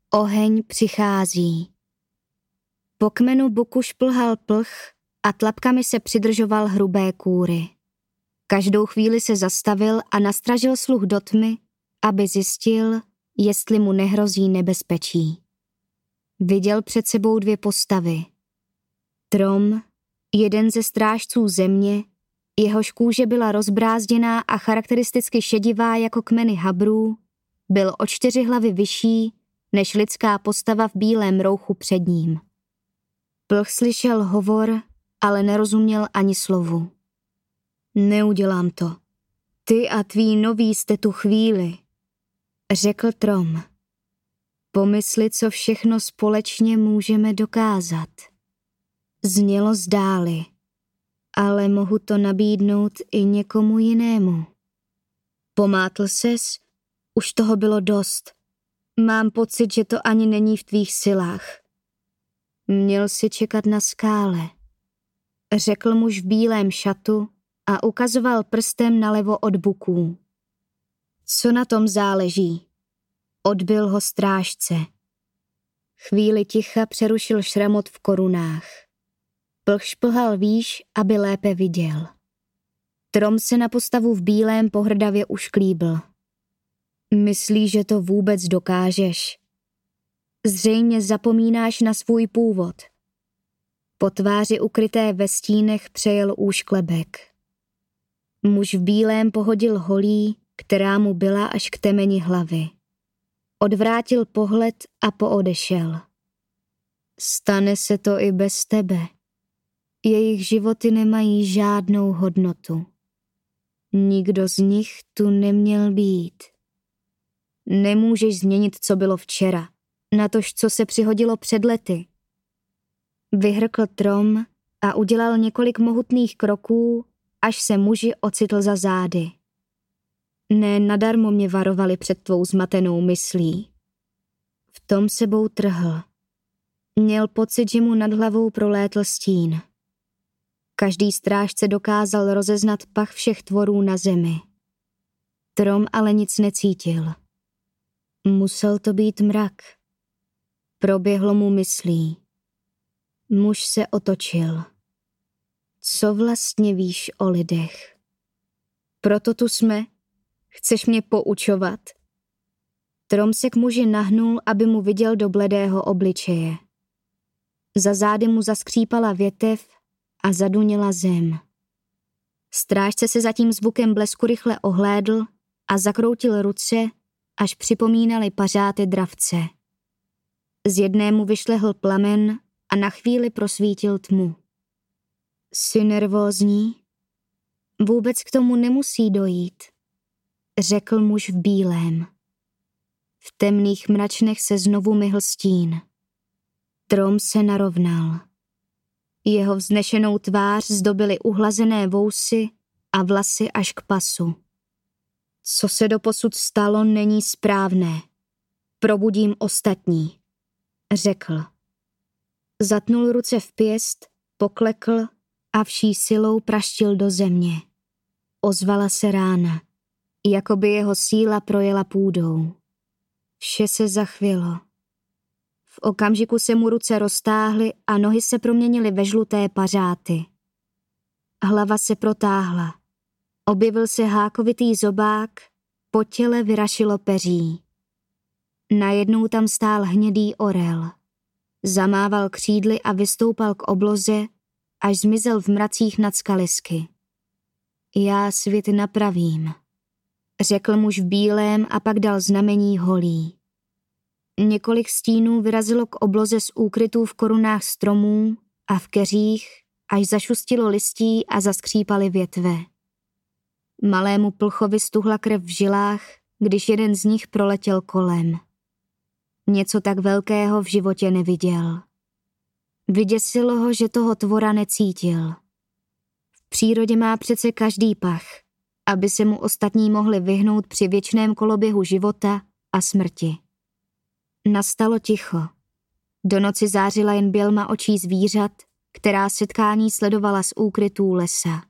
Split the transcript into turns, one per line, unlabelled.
Oheň přichází. Po kmenu buku šplhal plch a tlapkami se přidržoval hrubé kůry. Každou chvíli se zastavil a nastražil sluch do tmy, aby zjistil, jestli mu nehrozí nebezpečí. Viděl před sebou 2 postavy. Trom, jeden ze strážců země, jehož kůže byla rozbrázděná a charakteristicky šedivá jako kmeny habrů, byl o 4 hlavy vyšší než lidská postava v bílém rouchu před ním. Plch slyšel hovor, ale nerozuměl ani slovu. Neudělám to. Ty a tví noví jste tu chvíli, řekl Trom. Pomysli, co všechno společně můžeme dokázat. Znělo zdáli, ale mohu to nabídnout i někomu jinému. Pomátl ses? Už toho bylo dost. Mám pocit, že to ani není v tvých silách. Měl si čekat na skále, řekl muž v bílém šatu a ukazoval prstem nalevo od buků. Co na tom záleží? Odbyl ho strážce. Chvíli ticha přerušil šramot v korunách. Plch šplhal výš, aby lépe viděl. Trom se na postavu v bílém pohrdavě ušklíbl. Myslíš, že to vůbec dokážeš? Zřejmě zapomínáš na svůj původ. Po tváři ukryté ve stínech přejel úšklebek. Muž v bílém pohodil holí, která mu byla až k temeni hlavy. Odvrátil pohled a poodešel. Stane se to i bez tebe. Jejich životy nemají žádnou hodnotu. Nikdo z nich tu neměl být. Nemůžeš změnit, co bylo včera, natož co se přihodilo před lety. Vyhrkl Trom a udělal několik mohutných kroků, až se muži ocitl za zády. Ne nadarmo mě varovali před tvou zmatenou myslí. V tom sebou trhl. Měl pocit, že mu nad hlavou prolétl stín. Každý strážce dokázal rozeznat pach všech tvorů na zemi. Trom ale nic necítil. Musel to být mrak. Proběhlo mu myslí. Muž se otočil. Co vlastně víš o lidech? Proto tu jsme. Chceš mě poučovat? Trom se k muži nahnul, aby mu viděl do bledého obličeje. Za zády mu zaskřípala větev a zaduněla zem. Strážce se za tím zvukem blesku rychle ohlédl a zakroutil ruce, až připomínaly pařáty dravce. Z jedné mu vyšlehl plamen a na chvíli prosvítil tmu. Jsi nervózní? Vůbec k tomu nemusí dojít, řekl muž v bílém. V temných mračnech se znovu myhl stín. Trom se narovnal. Jeho vznešenou tvář zdobily uhlazené vousy a vlasy až k pasu. Co se doposud stalo, není správné. Probudím ostatní, řekl. Zatnul ruce v pěst, poklekl a vší silou praštil do země. Ozvala se rána, jako by jeho síla projela půdou. Vše se zachvělo. V okamžiku se mu ruce roztáhly a nohy se proměnily ve žluté pařáty. Hlava se protáhla. Objevil se hákovitý zobák, po těle vyrašilo peří. Najednou tam stál hnědý orel. Zamával křídly a vystoupal k obloze, až zmizel v mracích nad skalisky. Já svět napravím, řekl muž v bílém a pak dal znamení holí. Několik stínů vyrazilo k obloze z úkrytů v korunách stromů a v keřích, až zašustilo listí a zaskřípaly větve. Malému plchovi stuhla krev v žilách, když jeden z nich proletěl kolem. Něco tak velkého v životě neviděl. Vyděsilo ho, že toho tvora necítil. V přírodě má přece každý pach, aby se mu ostatní mohli vyhnout při věčném koloběhu života a smrti. Nastalo ticho. Do noci zářila jen bělma očí zvířat, která setkání sledovala z úkrytů lesa.